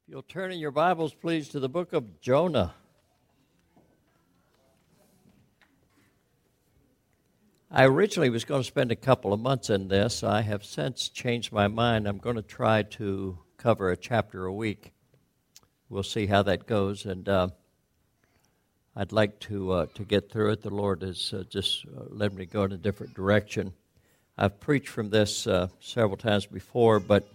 You'll turn in your Bibles, please, to the book of Jonah. I originally was going to spend a couple of months in this. I have since changed my mind. I'm going to try to cover a chapter a week. We'll see how that goes, and I'd like to get through it. The Lord has just led me to go in a different direction. I've preached from this several times before, but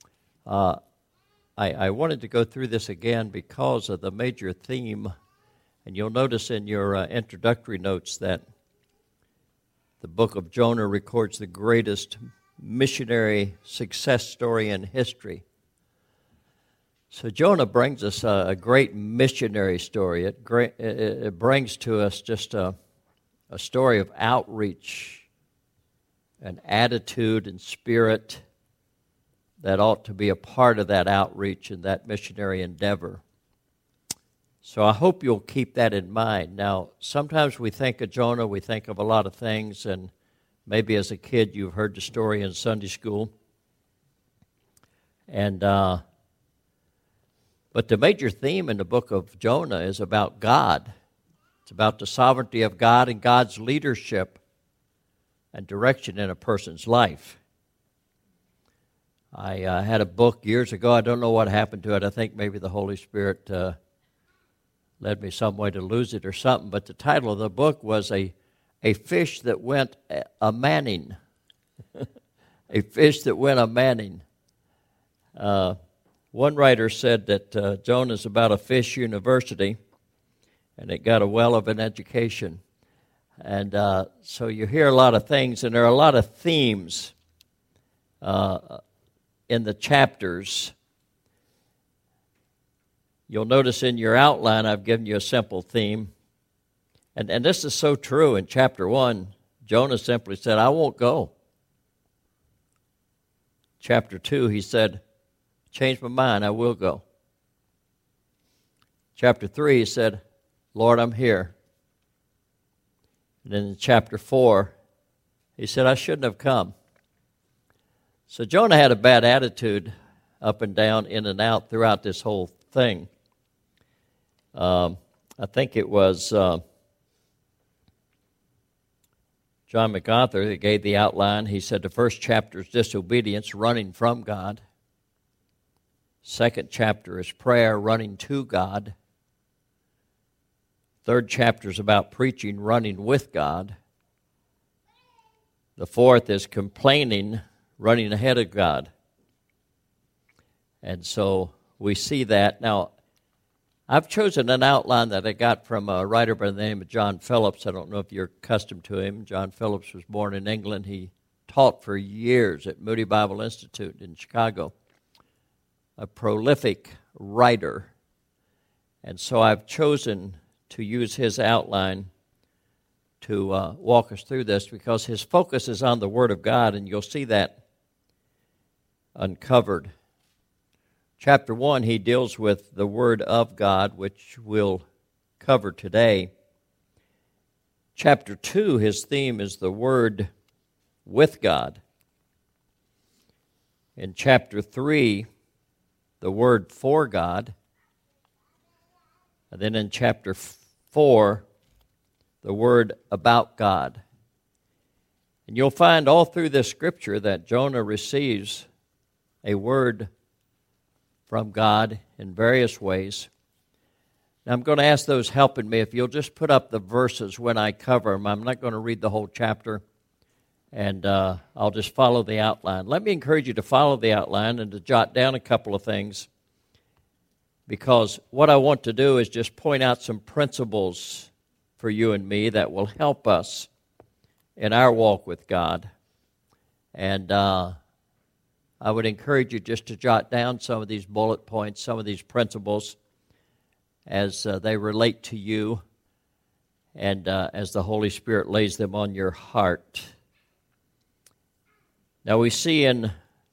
I wanted to go through this again because of the major theme, and you'll notice in your introductory notes that the book of Jonah records the greatest missionary success story in history. So Jonah brings us a great missionary story. It brings to us just a story of outreach, an attitude and spirit that ought to be a part of that outreach and that missionary endeavor. So I hope you'll keep that in mind. Now, sometimes we think of Jonah, we think of a lot of things, and maybe as a kid you've heard the story in Sunday school. But the major theme in the book of Jonah is about God. It's about the sovereignty of God and God's leadership and direction in a person's life. I had a book years ago. I don't know what happened to it. I think maybe the Holy Spirit led me some way to lose it or something. But the title of the book was A Fish That Went A-Manning. A fish that went a-manning. One writer said that Jonah's about a fish university, and it got a well of an education. And so you hear a lot of things, and there are a lot of themes in the chapters. You'll notice in your outline I've given you a simple theme. And this is so true. In chapter 1, Jonah simply said, I won't go. Chapter 2, he said, changed my mind, I will go. Chapter 3, he said, Lord, I'm here. And then in chapter 4, he said, I shouldn't have come. So Jonah had a bad attitude up and down, in and out throughout this whole thing. I think it was John MacArthur that gave the outline. He said the first chapter is disobedience, running from God. Second chapter is prayer, running to God. Third chapter is about preaching, running with God. The fourth is complaining, running ahead of God. And so we see that. Now, I've chosen an outline that I got from a writer by the name of John Phillips. I don't know if you're accustomed to him. John Phillips was born in England. He taught for years at Moody Bible Institute in Chicago. A prolific writer. And so I've chosen to use his outline to walk us through this because his focus is on the Word of God, and you'll see that uncovered. Chapter 1, he deals with the Word of God, which we'll cover today. Chapter 2, his theme is the Word with God. In chapter 3, the Word for God. And then in chapter 4, the Word about God. And you'll find all through this scripture that Jonah receives a word from God in various ways. Now I'm going to ask those helping me if you'll just put up the verses when I cover them. I'm not going to read the whole chapter, and I'll just follow the outline. Let me encourage you to follow the outline and to jot down a couple of things, because what I want to do is just point out some principles for you and me that will help us in our walk with God. And I would encourage you just to jot down some of these bullet points, some of these principles as they relate to you and as the Holy Spirit lays them on your heart. Now we see in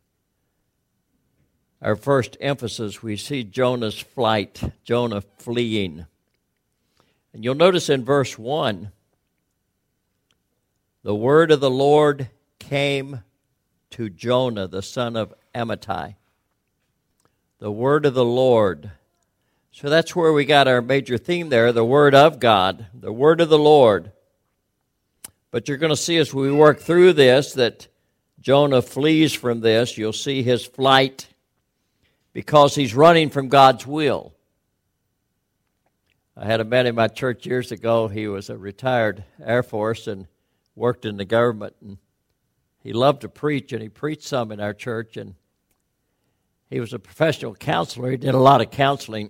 our first emphasis, we see Jonah's flight, Jonah fleeing. And you'll notice in verse 1, the word of the Lord came to Jonah, the son of Amittai. the word of the Lord. So that's where we got our major theme there, the word of God, the word of the Lord. But you're going to see as we work through this that Jonah flees from this. You'll see his flight because he's running from God's will. I had a man in my church years ago. He was a retired Air Force and worked in the government. And he loved to preach, and he preached some in our church. And he was a professional counselor. He did a lot of counseling.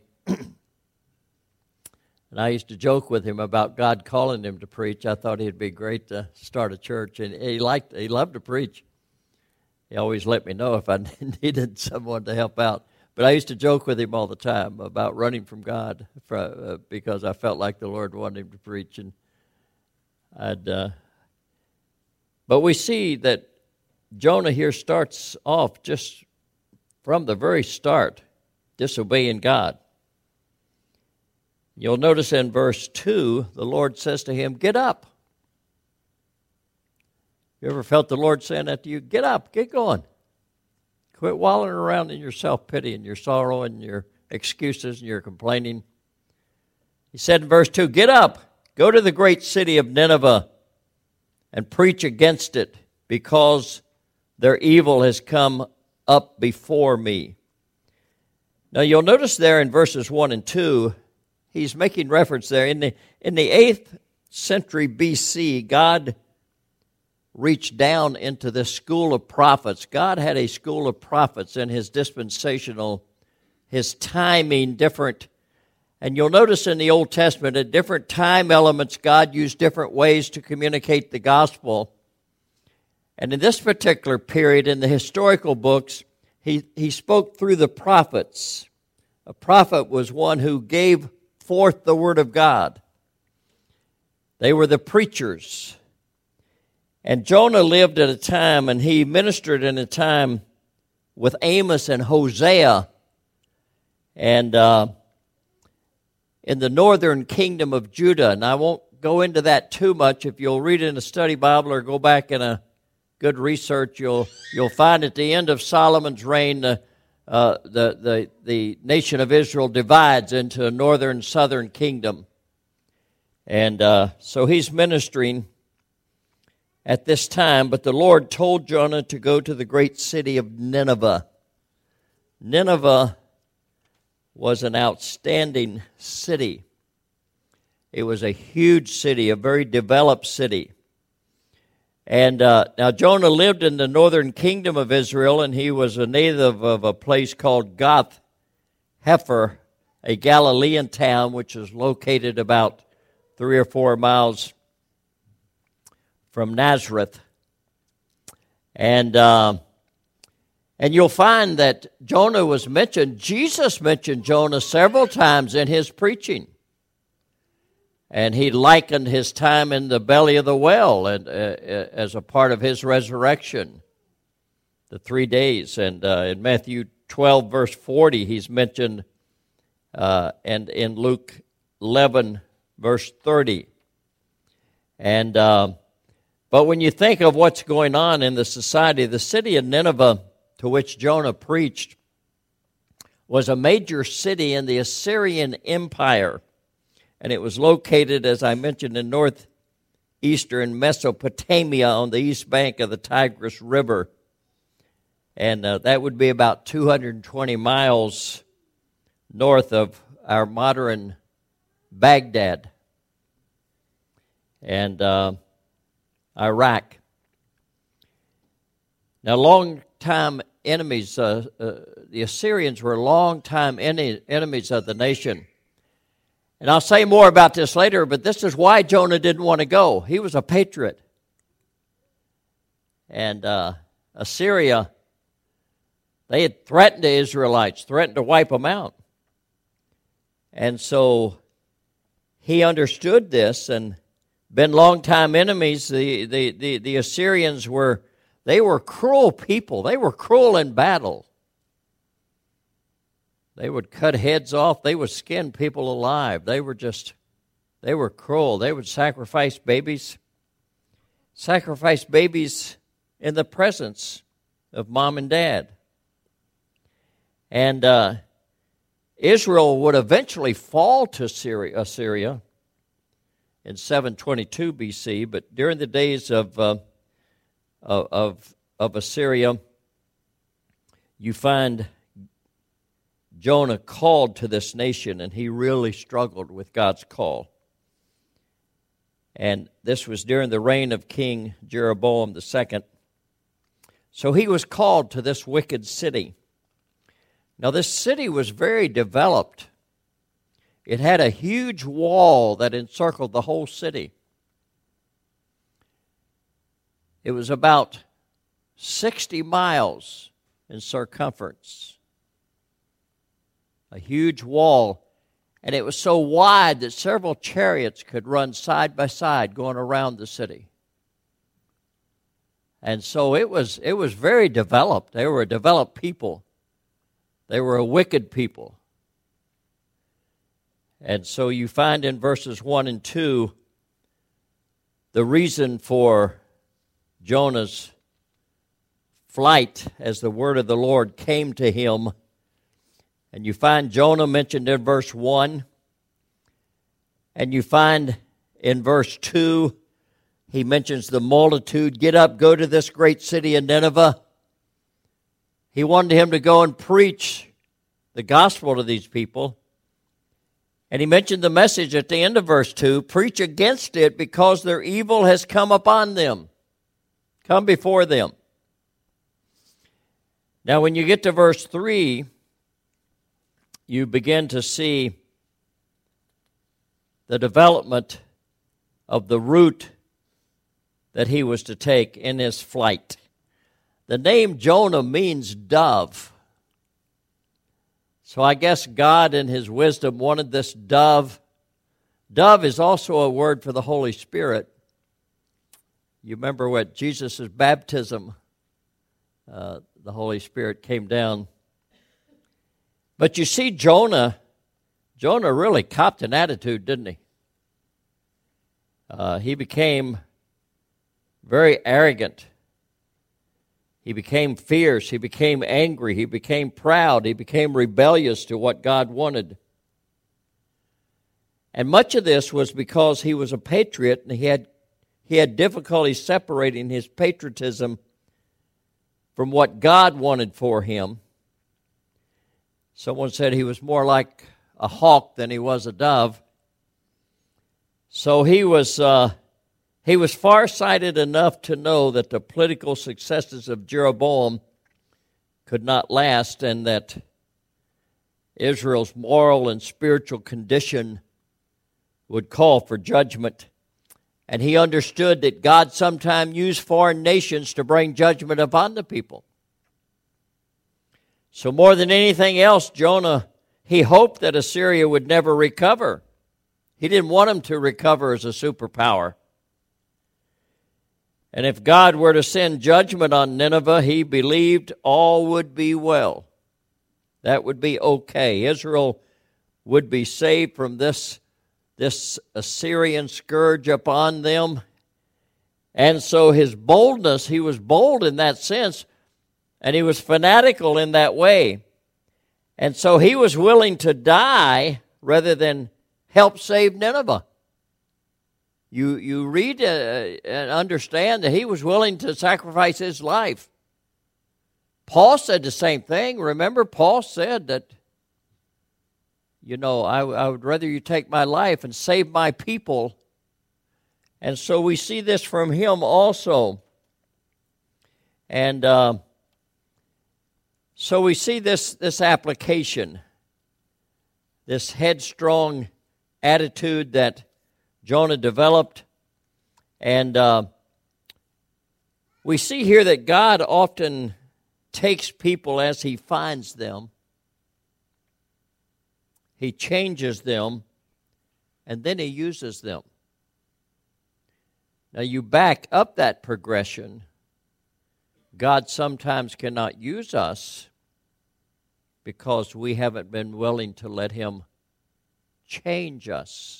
And I used to joke with him about God calling him to preach. I thought he'd be great to start a church, and he loved to preach. He always let me know if I needed someone to help out. But I used to joke with him all the time about running from God because I felt like the Lord wanted him to preach. And but we see that Jonah here starts off just from the very start disobeying God. You'll notice in verse 2, the Lord says to him, "Get up." You ever felt the Lord saying that to you? Get up, get going. Quit wallowing around in your self-pity and your sorrow and your excuses and your complaining. He said in verse 2, "Get up, go to the great city of Nineveh and preach against it, because their evil has come up before me." Now you'll notice there in verses 1 and 2, he's making reference there. In the 8th century BC, God reached down into this school of prophets. God had a school of prophets in his dispensational, his timing different. And you'll notice in the Old Testament, at different time elements, God used different ways to communicate the gospel. And in this particular period, in the historical books, he spoke through the prophets. A prophet was one who gave forth the word of God. They were the preachers. And Jonah lived at a time, and he ministered in a time with Amos and Hosea, and in the northern kingdom of Judah. And I won't go into that too much. If you'll read it in a study Bible or go back in a good research, you'll find at the end of Solomon's reign, the nation of Israel divides into a northern southern kingdom. And so he's ministering at this time, but the Lord told Jonah to go to the great city of Nineveh. Nineveh was an outstanding city. It was a huge city, a very developed city. And now Jonah lived in the northern kingdom of Israel, and he was a native of a place called Gath Hepher, a Galilean town which is located about 3 or 4 miles from Nazareth. And you'll find that Jonah was mentioned. Jesus mentioned Jonah several times in his preaching. And he likened his time in the belly of the whale and as a part of his resurrection, the 3 days. And in Matthew 12, verse 40, he's mentioned, and in Luke 11, verse 30. And but when you think of what's going on in the society, the city of Nineveh, to which Jonah preached, was a major city in the Assyrian Empire. And it was located, as I mentioned, in northeastern Mesopotamia on the east bank of the Tigris River. And that would be about 220 miles north of our modern Baghdad and Iraq. Now, long-time enemies, the Assyrians were long-time enemies of the nation. And I'll say more about this later, but this is why Jonah didn't want to go. He was a patriot. And Assyria, they had threatened the Israelites, threatened to wipe them out. And so he understood this and been longtime enemies. The Assyrians were cruel people. They were cruel in battle. They would cut heads off. They would skin people alive. They were cruel. They would sacrifice babies in the presence of mom and dad. And Israel would eventually fall to Assyria in 722 BC, but during the days of Assyria, you find Jonah called to this nation, and he really struggled with God's call. And this was during the reign of King Jeroboam II. So he was called to this wicked city. Now, this city was very developed. It had a huge wall that encircled the whole city. It was about 60 miles in circumference. A huge wall, and it was so wide that several chariots could run side by side going around the city. And so it was very developed. They were a developed people. They were a wicked people. And so you find in verses 1 and 2 the reason for Jonah's flight as the word of the Lord came to him. And you find Jonah mentioned in verse 1. And you find in verse 2, he mentions the multitude. Get up, go to this great city of Nineveh. He wanted him to go and preach the gospel to these people. And he mentioned the message at the end of verse 2, preach against it because their evil has come upon them, come before them. Now when you get to verse 3, you begin to see the development of the route that he was to take in his flight. The name Jonah means dove. So I guess God in his wisdom wanted this dove. Dove is also a word for the Holy Spirit. You remember what Jesus' baptism, the Holy Spirit came down. But you see Jonah really copped an attitude, didn't he? He became very arrogant. He became fierce. He became angry. He became proud. He became rebellious to what God wanted. And much of this was because he was a patriot, and he had difficulty separating his patriotism from what God wanted for him. Someone said he was more like a hawk than he was a dove. So he was farsighted enough to know that the political successes of Jeroboam could not last, and that Israel's moral and spiritual condition would call for judgment. And he understood that God sometimes used foreign nations to bring judgment upon the people. So more than anything else, Jonah, he hoped that Assyria would never recover. He didn't want them to recover as a superpower. And if God were to send judgment on Nineveh, he believed all would be well. That would be okay. Israel would be saved from this Assyrian scourge upon them. And so his boldness, he was bold in that sense, and he was fanatical in that way. And so he was willing to die rather than help save Nineveh. You read and understand that he was willing to sacrifice his life. Paul said the same thing. Remember, Paul said that, I would rather you take my life and save my people. And so we see this from him also. And so we see this application, this headstrong attitude that Jonah developed. And we see here that God often takes people as he finds them. He changes them, and then he uses them. Now you back up that progression. God sometimes cannot use us because we haven't been willing to let him change us.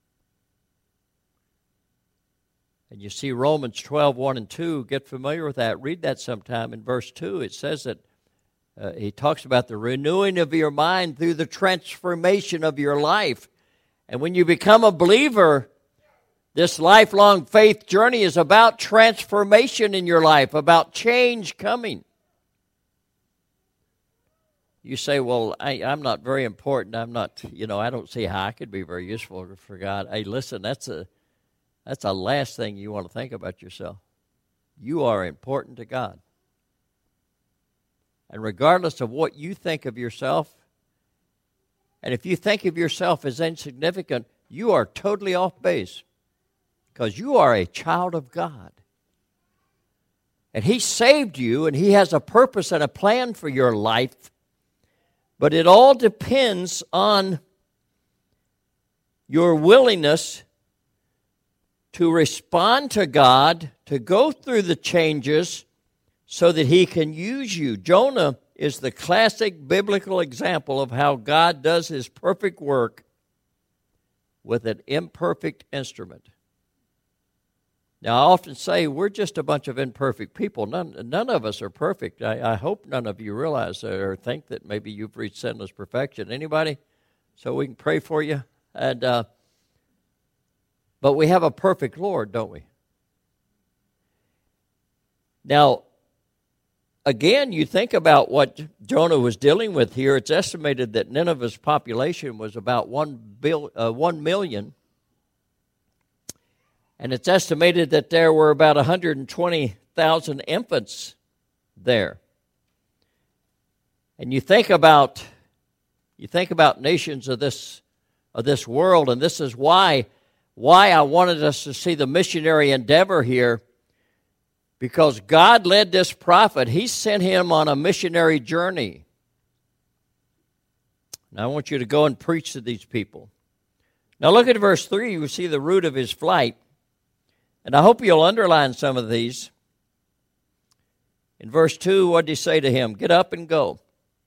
And you see Romans 12, 1 and 2, get familiar with that. Read that sometime. In verse 2, it says that He talks about the renewing of your mind through the transformation of your life. And when you become a believer, this lifelong faith journey is about transformation in your life, about change coming. You say, well, I'm not very important. I'm not, I don't see how I could be very useful for God. Hey, listen, that's the last thing you want to think about yourself. You are important to God. And regardless of what you think of yourself, and if you think of yourself as insignificant, you are totally off base because you are a child of God. And He saved you, and He has a purpose and a plan for your life. But it all depends on your willingness to respond to God, to go through the changes so that He can use you. Jonah is the classic biblical example of how God does His perfect work with an imperfect instrument. Now, I often say we're just a bunch of imperfect people. None of us are perfect. I hope none of you realize or think that maybe you've reached sinless perfection. Anybody? So we can pray for you. But we have a perfect Lord, don't we? Now, again, you think about what Jonah was dealing with here. It's estimated that Nineveh's population was about 1 million. And it's estimated that there were about 120,000 infants there. And you think about nations of this world, and this is why I wanted us to see the missionary endeavor here, because God led this prophet. He sent him on a missionary journey. Now I want you to go and preach to these people. Now look at verse 3. You see the root of his flight. And I hope you'll underline some of these. In verse 2, what did he say to him? Get up and go.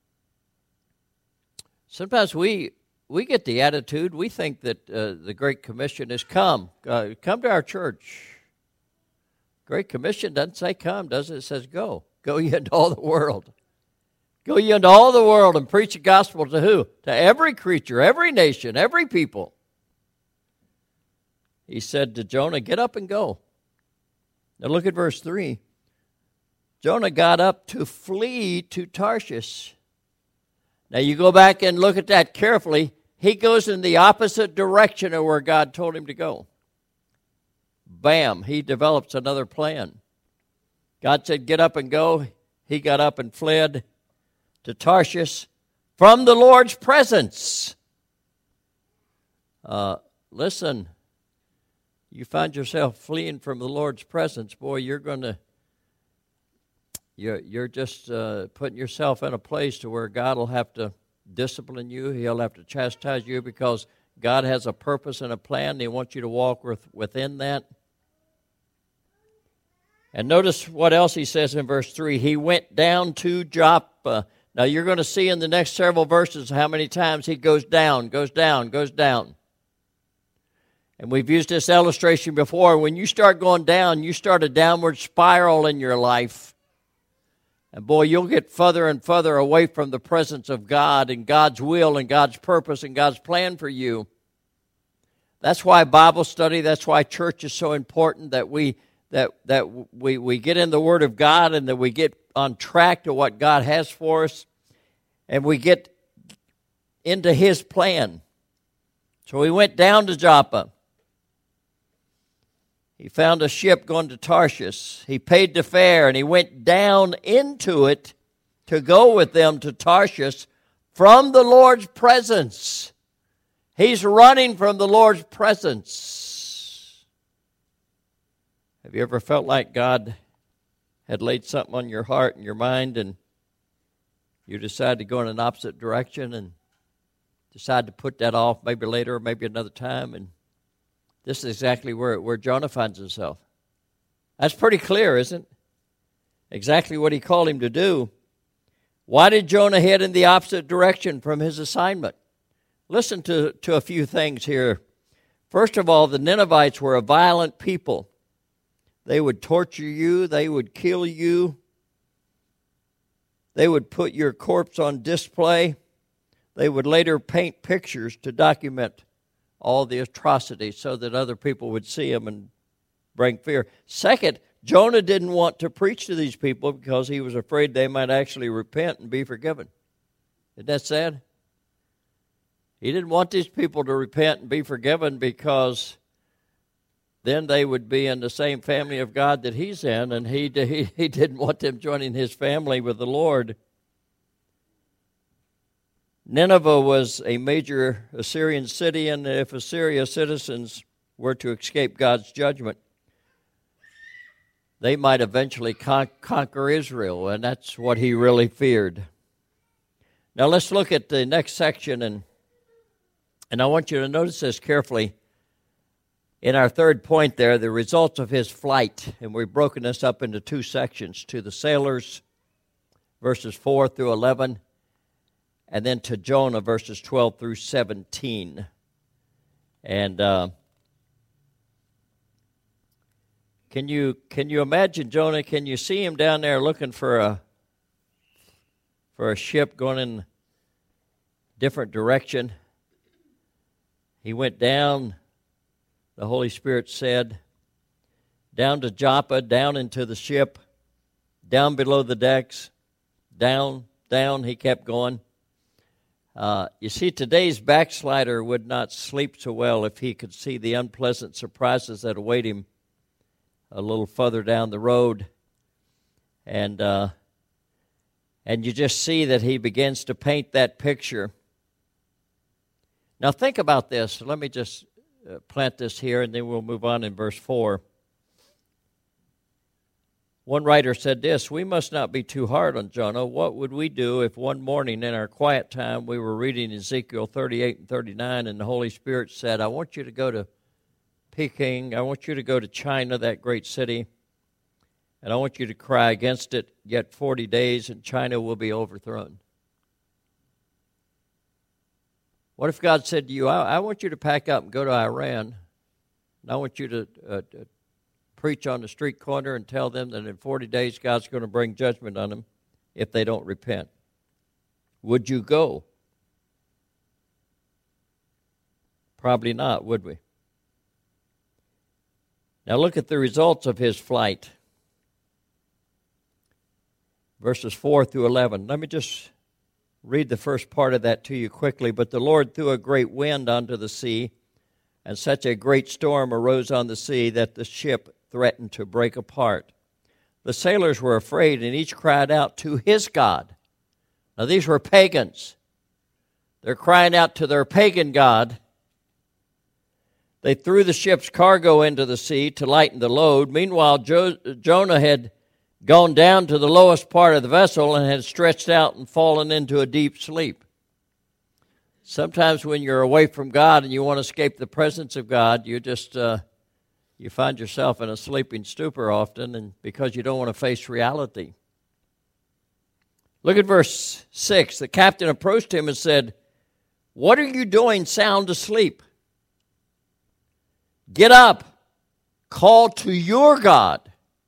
Sometimes we get the attitude, we think that the Great Commission is come to our church. Great Commission doesn't say come, does it? It says go. Go ye into all the world. Go ye into all the world and preach the gospel to who? To every creature, every nation, every people. He said to Jonah, get up and go. Now look at verse 3. Jonah got up to flee to Tarshish. Now you go back and look at that carefully. He goes in the opposite direction of where God told him to go. Bam, he develops another plan. God said, get up and go. He got up and fled to Tarshish from the Lord's presence. Listen, you find yourself fleeing from the Lord's presence, boy, you're just putting yourself in a place to where God will have to discipline you. He'll have to chastise you because God has a purpose and a plan, and He wants you to walk within that. And notice what else He says in verse 3. He went down to Joppa. Now you're going to see in the next several verses how many times he goes down, goes down, goes down. And we've used this illustration before. When you start going down, you start a downward spiral in your life. And boy, you'll get further and further away from the presence of God and God's will and God's purpose and God's plan for you. That's why Bible study, that's why church is so important, that we get in the Word of God and that we get on track to what God has for us and we get into His plan. So he went down to Joppa. He found a ship going to Tarshish. He paid the fare, and he went down into it to go with them to Tarshish from the Lord's presence. He's running from the Lord's presence. Have you ever felt like God had laid something on your heart and your mind, and you decided to go in an opposite direction and decide to put that off maybe later or maybe another time? And this is exactly where Jonah finds himself. That's pretty clear, isn't it? Exactly what he called him to do. Why did Jonah head in the opposite direction from his assignment? Listen to a few things here. First of all, the Ninevites were a violent people. They would torture you. They would kill you. They would put your corpse on display. They would later paint pictures to document all the atrocities so that other people would see them and bring fear. Second, Jonah didn't want to preach to these people because he was afraid they might actually repent and be forgiven. Isn't that sad? He didn't want these people to repent and be forgiven because then they would be in the same family of God that he's in, and he didn't want them joining his family with the Lord. Nineveh was a major Assyrian city, and if Assyria's citizens were to escape God's judgment, they might eventually conquer Israel, and that's what he really feared. Now let's look at the next section, and I want you to notice this carefully. In our third point there, the results of his flight, and we've broken this up into two sections, to the sailors, verses 4 through 11, and then to Jonah, verses 12 through 17. And can you imagine Jonah? Can you see him down there looking for a ship going in a different direction? He went down, the Holy Spirit said, down to Joppa, down into the ship, down below the decks, down, he kept going. You see, today's backslider would not sleep so well if he could see the unpleasant surprises that await him a little further down the road. And you just see that he begins to paint that picture. Now think about this. Let me just plant this here, and then we'll move on in verse 4. One writer said this: "We must not be too hard on Jonah. What would we do if one morning in our quiet time we were reading Ezekiel 38 and 39, and the Holy Spirit said, 'I want you to go to Peking. I want you to go to China, that great city, and I want you to cry against it. Yet 40 days and China will be overthrown.'" What if God said to you, I want you to pack up and go to Iran, and I want you to preach on the street corner and tell them that in 40 days God's going to bring judgment on them if they don't repent? Would you go? Probably not, would we? Now look at the results of his flight. Verses 4 through 11. Let me just read the first part of that to you quickly. "But the Lord threw a great wind onto the sea, and such a great storm arose on the sea that the ship threatened to break apart. The sailors were afraid, and each cried out to his god." Now these were pagans. They're crying out to their pagan god. They threw the ship's cargo into the sea to lighten the load. Meanwhile, Jonah had gone down to the lowest part of the vessel and had stretched out and fallen into a deep sleep. Sometimes when you're away from God and you want to escape the presence of God, you just you find yourself in a sleeping stupor often, and because you don't want to face reality. Look at verse 6. The captain approached him and said, "What are you doing sound asleep? Get up, call to your God.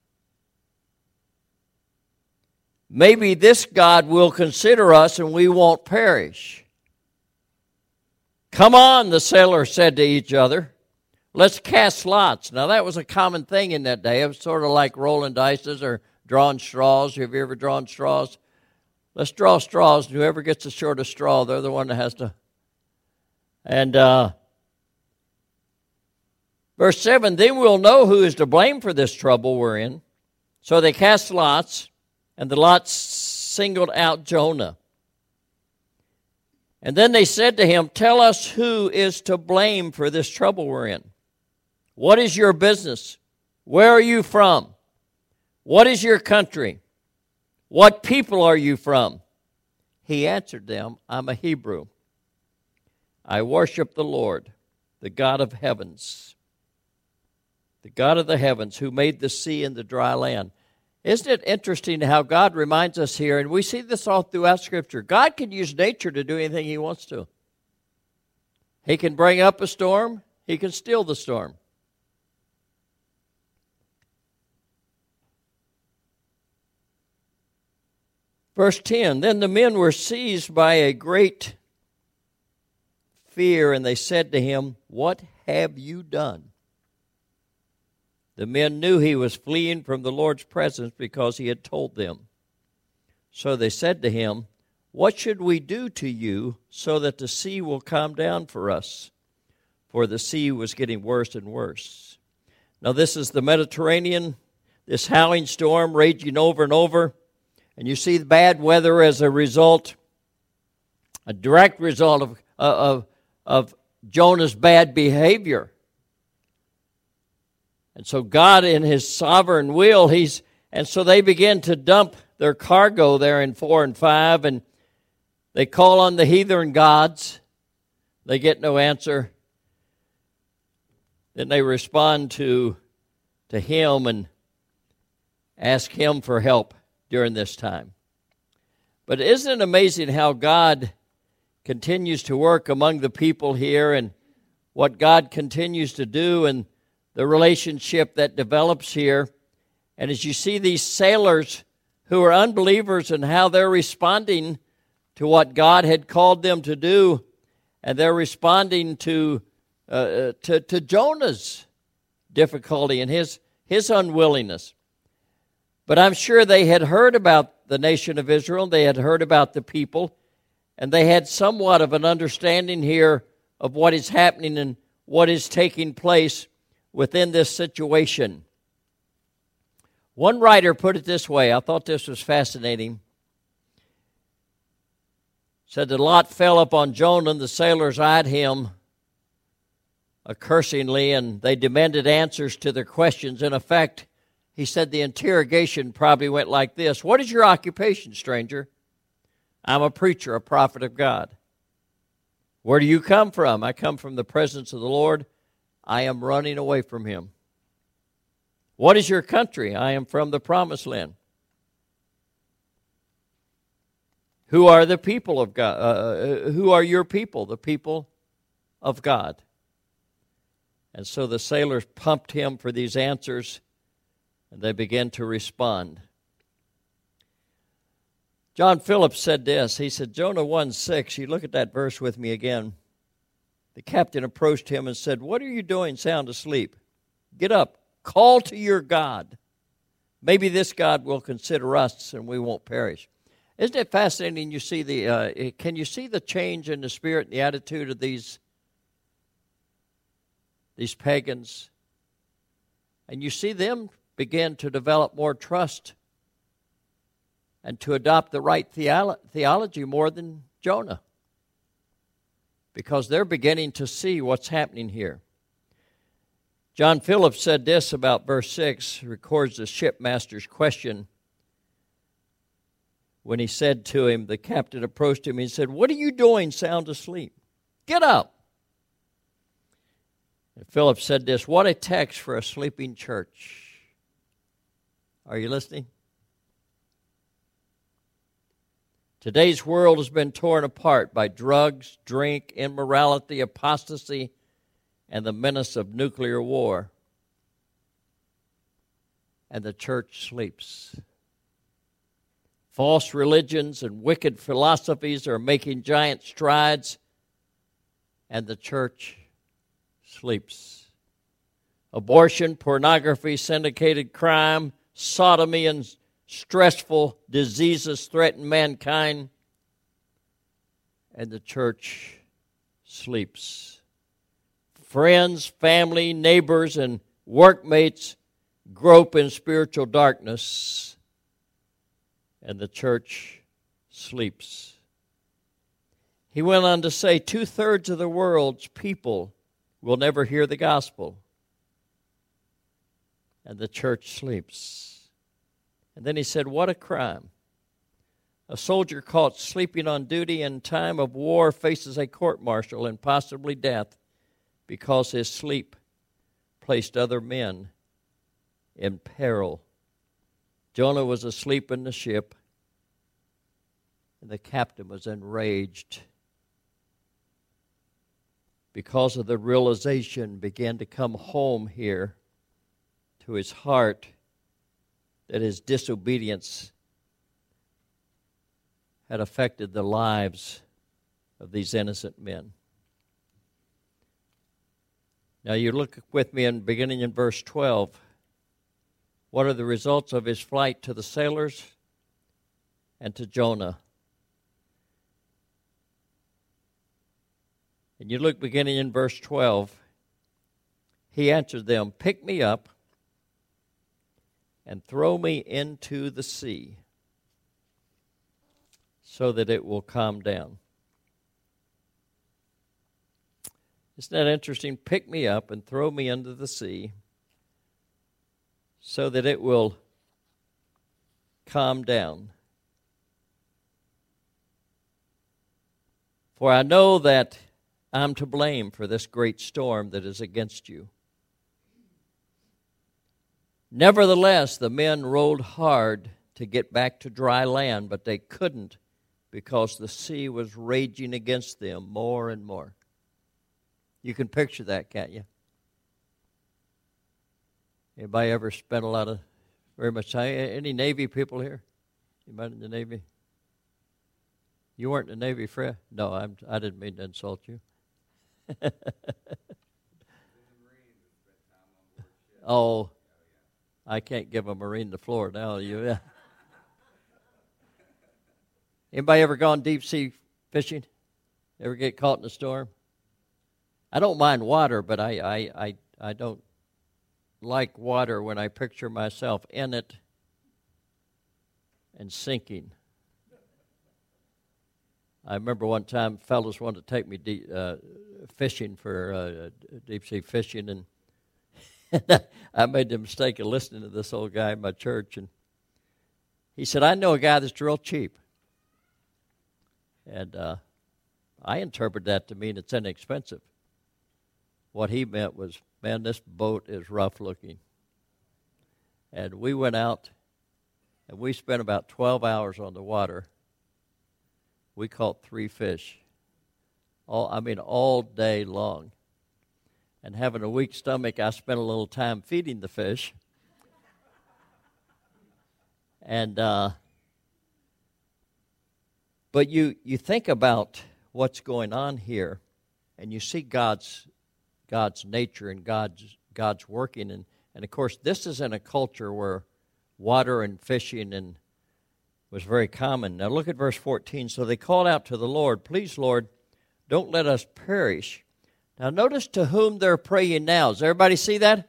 Maybe this God will consider us and we won't perish." "Come on," the sailors said to each other. "Let's cast lots." Now that was a common thing in that day. It was sort of like rolling dice or drawing straws. Have you ever drawn straws? Let's draw straws, and whoever gets the shortest straw, they're the one that has to. And verse 7, "Then we'll know who is to blame for this trouble we're in." So they cast lots, and the lots singled out Jonah. And then they said to him, "Tell us who is to blame for this trouble we're in. What is your business? Where are you from? What is your country? What people are you from?" He answered them, "I'm a Hebrew. I worship the Lord, the God of heavens, the God of the heavens, who made the sea and the dry land." Isn't it interesting how God reminds us here, and we see this all throughout Scripture, God can use nature to do anything He wants to. He can bring up a storm. He can still the storm. Verse 10, then the men were seized by a great fear, and they said to him, what have you done? The men knew he was fleeing from the Lord's presence because he had told them. So they said to him, what should we do to you so that the sea will calm down for us? For the sea was getting worse and worse. Now this is the Mediterranean, this howling storm raging over and over. And you see the bad weather as a result, a direct result of Jonah's bad behavior. And so God, in his sovereign will, and so they begin to dump their cargo there in 4 and 5, and they call on the heathen gods. They get no answer. Then they respond to him and ask him for help during this time. But isn't it amazing how God continues to work among the people here, and what God continues to do, and the relationship that develops here? And as you see these sailors who are unbelievers and how they're responding to what God had called them to do, and they're responding to Jonah's difficulty and his unwillingness. But I'm sure they had heard about the nation of Israel, they had heard about the people, and they had somewhat of an understanding here of what is happening and what is taking place within this situation. One writer put it this way, I thought this was fascinating. Said that Lot fell upon Jonah, and the sailors eyed him accusingly, and they demanded answers to their questions. In effect, he said the interrogation probably went like this: what is your occupation, stranger? I'm a preacher, a prophet of God. Where do you come from? I come from the presence of the Lord. I am running away from him. What is your country? I am from the promised land. Who are the people of God? Who are your people? The people of God. And so the sailors pumped him for these answers, and they began to respond. John Phillips said this. He said, Jonah 1:6, you look at that verse with me again. The captain approached him and said, what are you doing sound asleep? Get up, call to your God. Maybe this God will consider us and we won't perish. Isn't it fascinating? You see can you see the change in the spirit and the attitude of these pagans? And you see them begin to develop more trust and to adopt the right theology more than Jonah, because they're beginning to see what's happening here. John Phillips said this about verse 6, records the shipmaster's question. When he said to him, the captain approached him, he said, what are you doing sound asleep? Get up. And Phillips said this, what a text for a sleeping church. Are you listening? Today's world has been torn apart by drugs, drink, immorality, apostasy, and the menace of nuclear war. And the church sleeps. False religions and wicked philosophies are making giant strides, and the church sleeps. Abortion, pornography, syndicated crime, sodomy, and stressful diseases threaten mankind, and the church sleeps. Friends, family, neighbors, and workmates grope in spiritual darkness, and the church sleeps. He went on to say 2/3 of the world's people will never hear the gospel, and the church sleeps. And then he said, what a crime. A soldier caught sleeping on duty in time of war faces a court-martial and possibly death because his sleep placed other men in peril. Jonah was asleep in the ship, and the captain was enraged because of the realization began to come home here to his heart that his disobedience had affected the lives of these innocent men. Now you look with me beginning in verse 12. What are the results of his flight to the sailors and to Jonah? And you look beginning in verse 12. He answered them, "Pick me up and throw me into the sea so that it will calm down." Isn't that interesting? Pick me up and throw me into the sea so that it will calm down. For I know that I'm to blame for this great storm that is against you. Nevertheless, the men rowed hard to get back to dry land, but they couldn't because the sea was raging against them more and more. You can picture that, can't you? Anybody ever spent very much time? Any Navy people here? Anybody in the Navy? You weren't in the Navy, Fred? No, I didn't mean to insult you. Oh, I can't give a Marine the floor now. You? Anybody ever gone deep sea fishing? Ever get caught in a storm? I don't mind water, but I don't like water when I picture myself in it and sinking. I remember one time fellas wanted to take me fishing for deep sea fishing, and I made the mistake of listening to this old guy in my church, and he said, "I know a guy that's real cheap." And I interpreted that to mean it's inexpensive. What he meant was, man, this boat is rough looking. And we went out, and we spent about 12 hours on the water. We caught 3 fish, all day long. And having a weak stomach, I spent a little time feeding the fish. And but you think about what's going on here, and you see God's nature and God's working, and of course this is in a culture where water and fishing was very common. Now look at verse 14. So they called out to the Lord, "Please, Lord, don't let us perish." Now notice to whom they're praying now. Does everybody see that?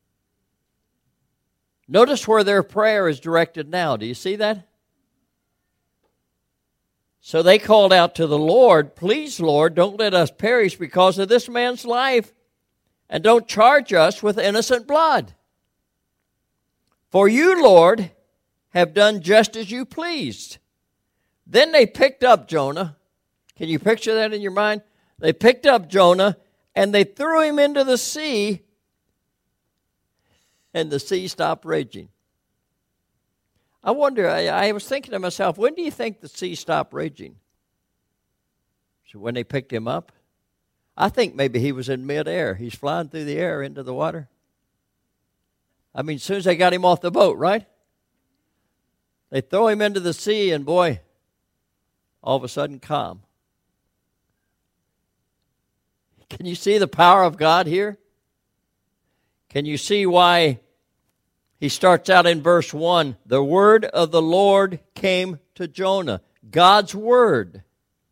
Notice where their prayer is directed now. Do you see that? So they called out to the Lord, "Please, Lord, don't let us perish because of this man's life, and don't charge us with innocent blood. For you, Lord, have done just as you pleased." Then they picked up Jonah. Can you picture that in your mind? They picked up Jonah, and they threw him into the sea, and the sea stopped raging. I wonder, I was thinking to myself, when do you think the sea stopped raging? So when they picked him up? I think maybe he was in midair. He's flying through the air into the water. I mean, as soon as they got him off the boat, right? They throw him into the sea, and boy, all of a sudden calm. Can you see the power of God here? Can you see why he starts out in verse 1? The word of the Lord came to Jonah. God's word.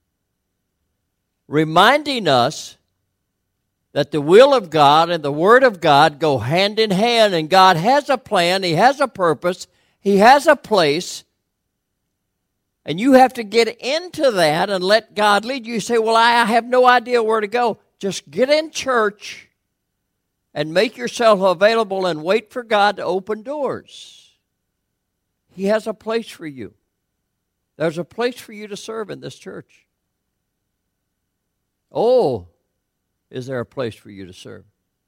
Reminding us that the will of God and the word of God go hand in hand, and God has a plan, he has a purpose, he has a place, and you have to get into that and let God lead you. You say, "Well, I have no idea where to go." Just get in church and make yourself available and wait for God to open doors. He has a place for you. There's a place for you to serve in this church. Oh, is there a place for you to serve?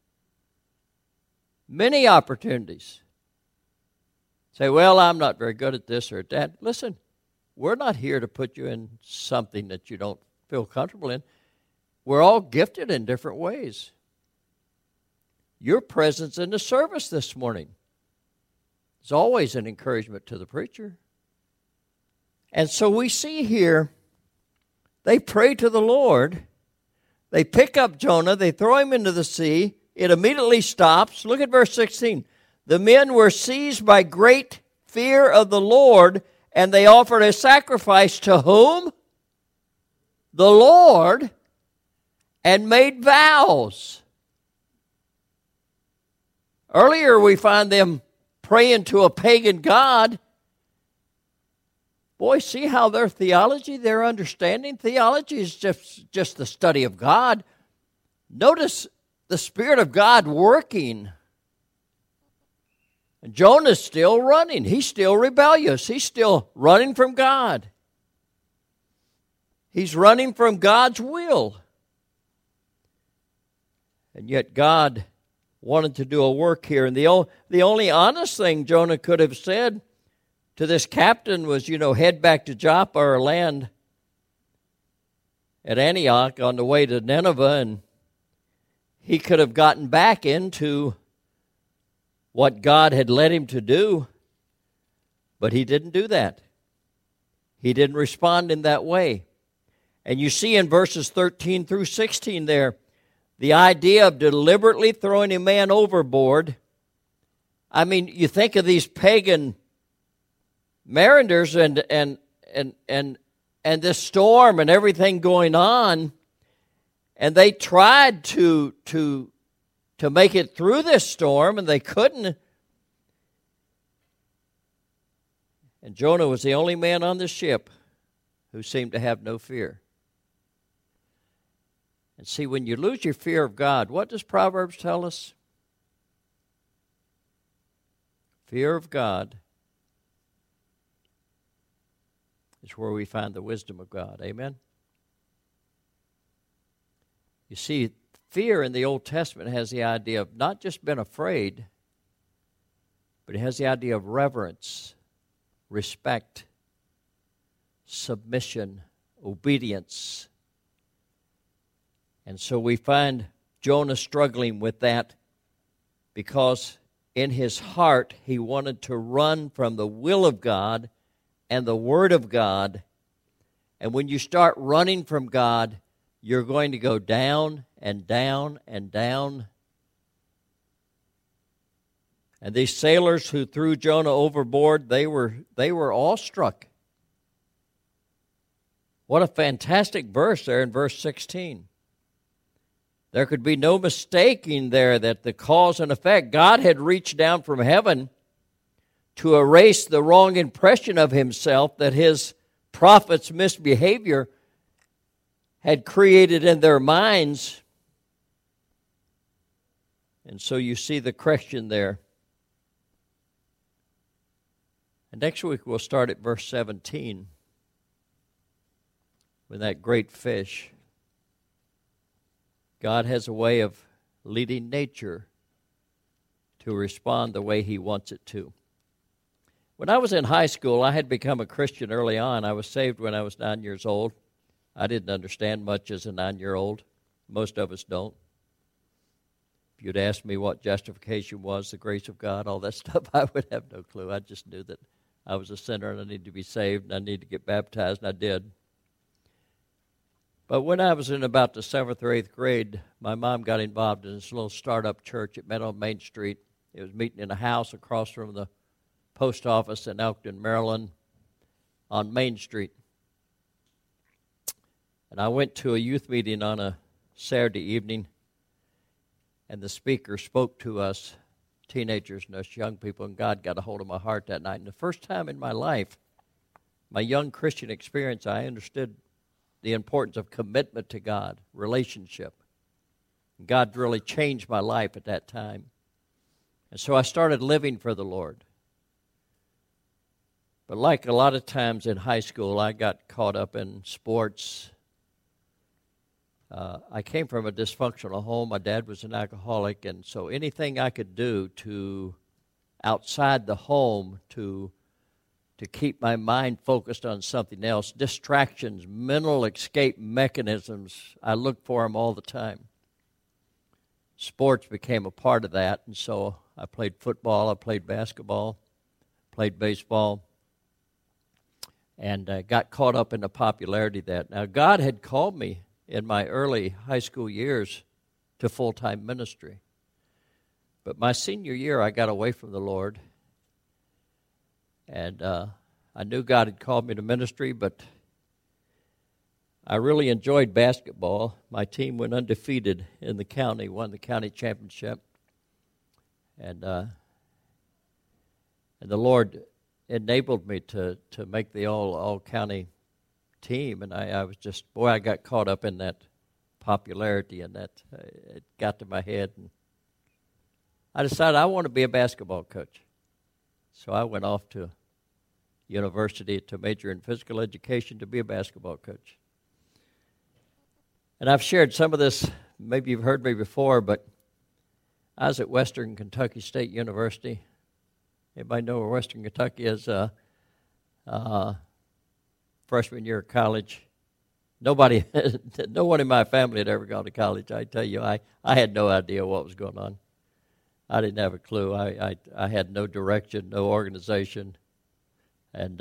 Many opportunities. Say, "Well, I'm not very good at this or at that." Listen, we're not here to put you in something that you don't feel comfortable in. We're all gifted in different ways. Your presence in the service this morning is always an encouragement to the preacher. And so we see here, they pray to the Lord. They pick up Jonah. They throw him into the sea. It immediately stops. Look at verse 16. The men were seized by great fear of the Lord, and they offered a sacrifice to whom? The Lord, and made vows. Earlier we find them praying to a pagan god. Boy, see how their theology, their understanding, theology is just the study of God. Notice the Spirit of God working. And Jonah's still running. He's still rebellious. He's still running from God. He's running from God's will. And yet God wanted to do a work here. And the only honest thing Jonah could have said to this captain was, head back to Joppa or land at Antioch on the way to Nineveh, and he could have gotten back into what God had led him to do, but he didn't do that. He didn't respond in that way. And you see in verses 13 through 16 there, the idea of deliberately throwing a man overboard. I mean, you think of these pagan mariners and this storm and everything going on, and they tried to make it through this storm, and they couldn't. And Jonah was the only man on the ship who seemed to have no fear. And see, when you lose your fear of God, what does Proverbs tell us? Fear of God is where we find the wisdom of God. Amen? You see, fear in the Old Testament has the idea of not just being afraid, but it has the idea of reverence, respect, submission, obedience. And so we find Jonah struggling with that because in his heart he wanted to run from the will of God and the Word of God. And when you start running from God, you're going to go down and down and down. And these sailors who threw Jonah overboard, they were awestruck. What a fantastic verse there in verse 16. There could be no mistaking there that the cause and effect, God had reached down from heaven to erase the wrong impression of himself that his prophets' misbehavior had created in their minds. And so you see the question there. And next week we'll start at verse 17 with that great fish. God has a way of leading nature to respond the way he wants it to. When I was in high school, I had become a Christian early on. I was saved when I was 9 years old. I didn't understand much as a 9-year-old. Most of us don't. If you'd asked me what justification was, the grace of God, all that stuff, I would have no clue. I just knew that I was a sinner and I needed to be saved and I needed to get baptized, and I did. But when I was in about the 7th or 8th grade, my mom got involved in this little startup church. It met on Main Street. It was meeting in a house across from the post office in Elkton, Maryland, on Main Street. And I went to a youth meeting on a Saturday evening, and the speaker spoke to us, teenagers and us young people, and God got a hold of my heart that night. And the first time in my life, my young Christian experience, I understood the importance of commitment to God, relationship. God really changed my life at that time. And so I started living for the Lord. But like a lot of times in high school, I got caught up in sports. I came from a dysfunctional home. My dad was an alcoholic, and so anything I could do to, outside the home, to keep my mind focused on something else, distractions, mental escape mechanisms, I looked for them all the time. Sports became a part of that, and so I played football, I played basketball, played baseball. and got caught up in the popularity of that. Now, God had called me in my early high school years to full-time ministry. But my senior year, I got away from the Lord, and I knew God had called me to ministry, but I really enjoyed basketball. My team went undefeated in the county, won the county championship, and the Lord enabled me to make the all-county team, and I was just, boy, I got caught up in that popularity, and that it got to my head, and I decided I want to be a basketball coach. So I went off to university to major in physical education to be a basketball coach. And I've shared some of this, maybe you've heard me before, but I was at Western Kentucky State University. Anybody know where Western Kentucky is? Freshman year of college. No one in my family had ever gone to college. I tell you, I had no idea what was going on. I didn't have a clue. I had no direction, no organization. And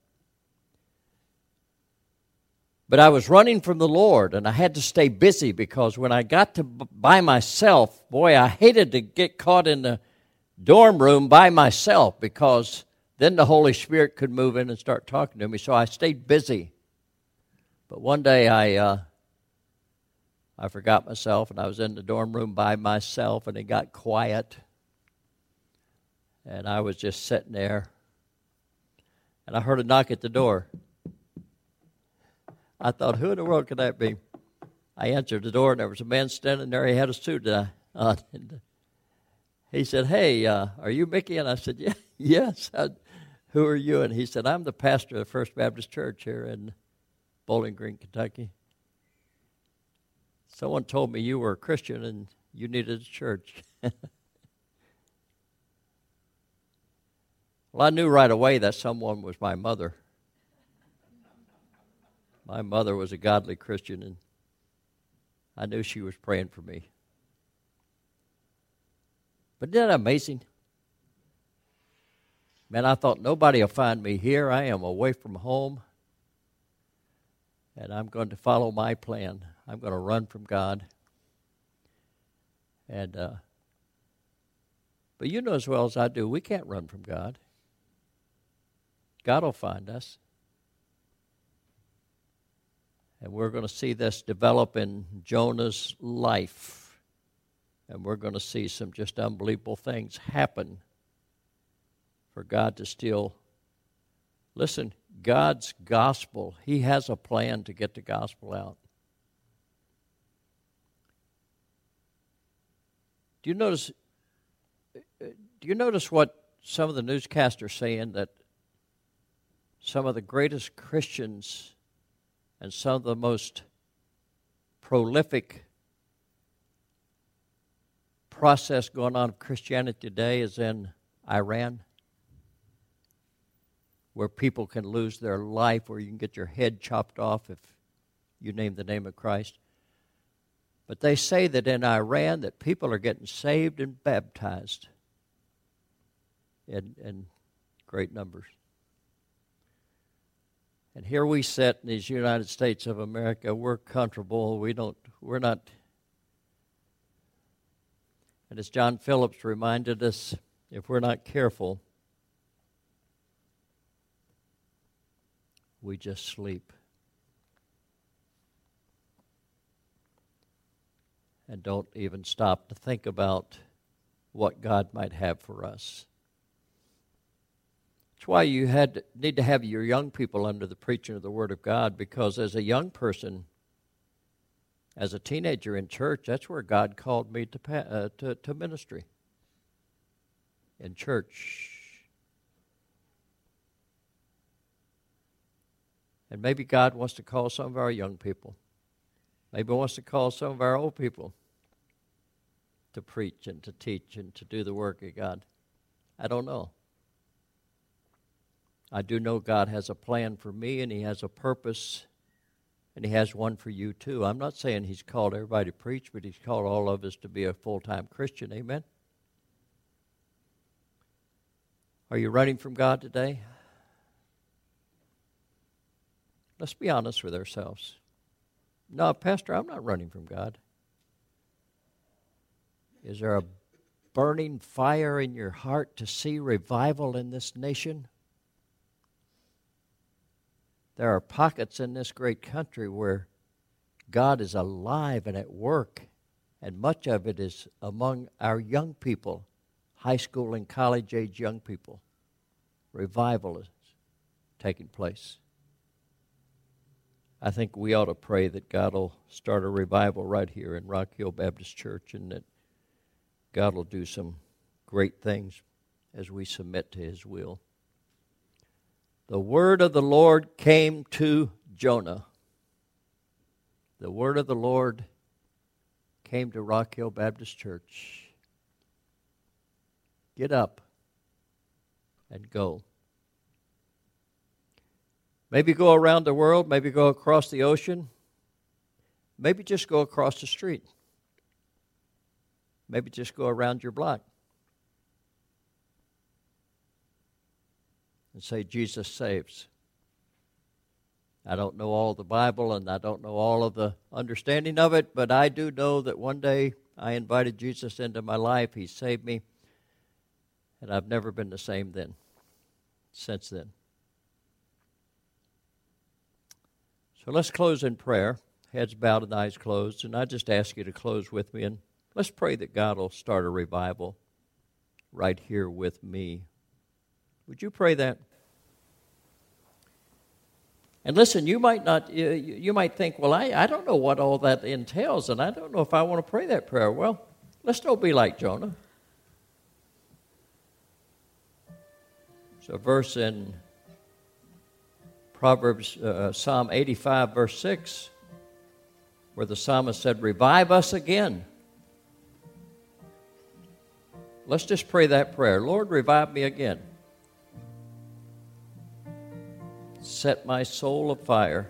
but I was running from the Lord, and I had to stay busy because when I got to by myself, boy, I hated to get caught in the dorm room by myself because then the Holy Spirit could move in and start talking to me. So I stayed busy. But one day I forgot myself, and I was in the dorm room by myself, and it got quiet. And I was just sitting there, and I heard a knock at the door. I thought, who in the world could that be? I answered the door, and there was a man standing there. He had a suit on. And he said, hey, are you Mickey? And I said, yeah, yes. Who are you? And he said, I'm the pastor of the First Baptist Church here in Bowling Green, Kentucky. Someone told me you were a Christian and you needed a church. Well, I knew right away that someone was my mother. My mother was a godly Christian, and I knew she was praying for me. But isn't that amazing? Man, I thought nobody will find me here. I am away from home, and I'm going to follow my plan. I'm going to run from God. And but you know as well as I do, we can't run from God. God will find us. And we're going to see this develop in Jonah's life. And we're going to see some just unbelievable things happen for God to still, listen, God's gospel, He has a plan to get the gospel out. Do you notice what some of the newscasters are saying, that some of the greatest Christians and some of the most prolific process going on of Christianity today is in Iran, where people can lose their life, where you can get your head chopped off if you name the name of Christ. But they say that in Iran that people are getting saved and baptized in great numbers. And here we sit in these United States of America. We're comfortable. We're not. And as John Phillips reminded us, if we're not careful, we just sleep. And don't even stop to think about what God might have for us. That's why you need to have your young people under the preaching of the Word of God, because as a young person, as a teenager in church, that's where God called me to ministry, in church. And maybe God wants to call some of our young people. Maybe He wants to call some of our old people to preach and to teach and to do the work of God. I don't know. I do know God has a plan for me, and He has a purpose, and He has one for you too. I'm not saying He's called everybody to preach, but He's called all of us to be a full-time Christian. Amen? Are you running from God today? Let's be honest with ourselves. No, Pastor, I'm not running from God. Is there a burning fire in your heart to see revival in this nation? There are pockets in this great country where God is alive and at work, and much of it is among our young people, high school and college-age young people. Revival is taking place. I think we ought to pray that God will start a revival right here in Rock Hill Baptist Church, and that God will do some great things as we submit to His will. The word of the Lord came to Jonah. The word of the Lord came to Rock Hill Baptist Church. Get up and go. Maybe go around the world, maybe go across the ocean, maybe just go across the street. Maybe just go around your block and say, Jesus saves. I don't know all the Bible and I don't know all of the understanding of it, but I do know that one day I invited Jesus into my life. He saved me, and I've never been the same since then. So let's close in prayer, heads bowed and eyes closed, and I just ask you to close with me, and let's pray that God will start a revival right here with me. Would you pray that? And listen, you might not. You might think, well, I don't know what all that entails, and I don't know if I want to pray that prayer. Well, let's don't be like Jonah. So a verse in Proverbs, Psalm 85, verse 6, where the psalmist said, revive us again. Let's just pray that prayer. Lord, revive me again. Set my soul afire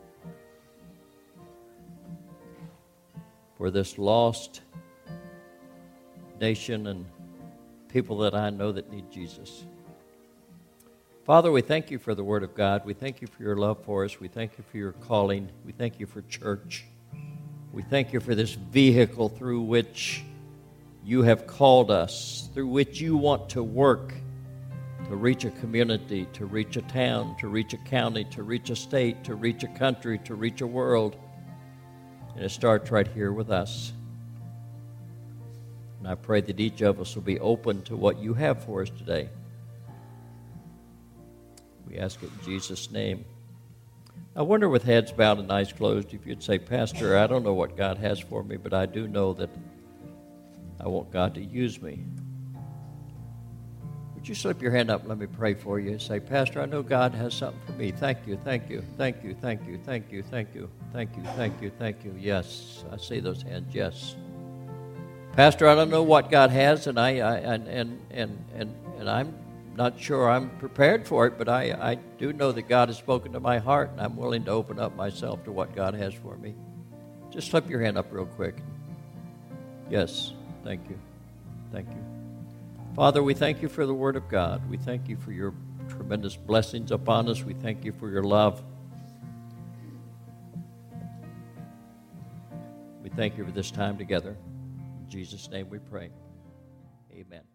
for this lost nation and people that I know that need Jesus. Father, we thank you for the Word of God. We thank you for your love for us. We thank you for your calling. We thank you for church. We thank you for this vehicle through which you have called us, through which you want to work to reach a community, to reach a town, to reach a county, to reach a state, to reach a country, to reach a world. And it starts right here with us. And I pray that each of us will be open to what you have for us today. We ask it in Jesus' name. I wonder, with heads bowed and eyes closed, if you'd say, Pastor, I don't know what God has for me, but I do know that I want God to use me. Would you slip your hand up and let me pray for you? Say, Pastor, I know God has something for me. Thank you, thank you, thank you, thank you, thank you, thank you, thank you, thank you, thank you. Yes, I see those hands, yes. Pastor, I don't know what God has, and I'm not sure I'm prepared for it, but I do know that God has spoken to my heart, and I'm willing to open up myself to what God has for me. Just slip your hand up real quick. Yes, thank you. Thank you. Father, we thank you for the Word of God. We thank you for your tremendous blessings upon us. We thank you for your love. We thank you for this time together. In Jesus' name we pray. Amen.